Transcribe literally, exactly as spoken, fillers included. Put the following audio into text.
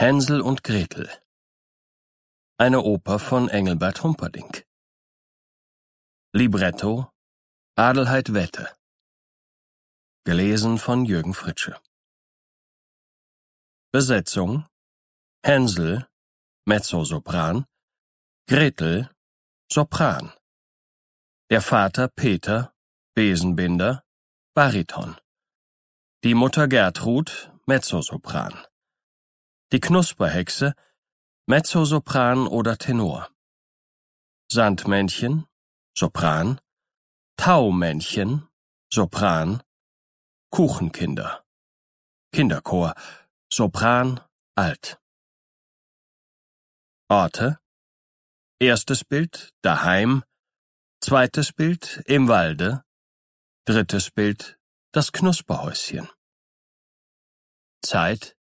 Hänsel und Gretel. Eine Oper von Engelbert Humperdinck. Libretto Adelheid Wette. Gelesen von Jürgen Fritsche. Besetzung: Hänsel, Mezzosopran, Gretel, Sopran. Der Vater Peter, Besenbinder, Bariton. Die Mutter Gertrud, Mezzosopran. Die Knusperhexe, Mezzosopran oder Tenor. Sandmännchen, Sopran. Taumännchen, Sopran. Kuchenkinder. Kinderchor, Sopran, Alt. Orte: Erstes Bild, daheim. Zweites Bild, im Walde. Drittes Bild, das Knusperhäuschen. Zeit: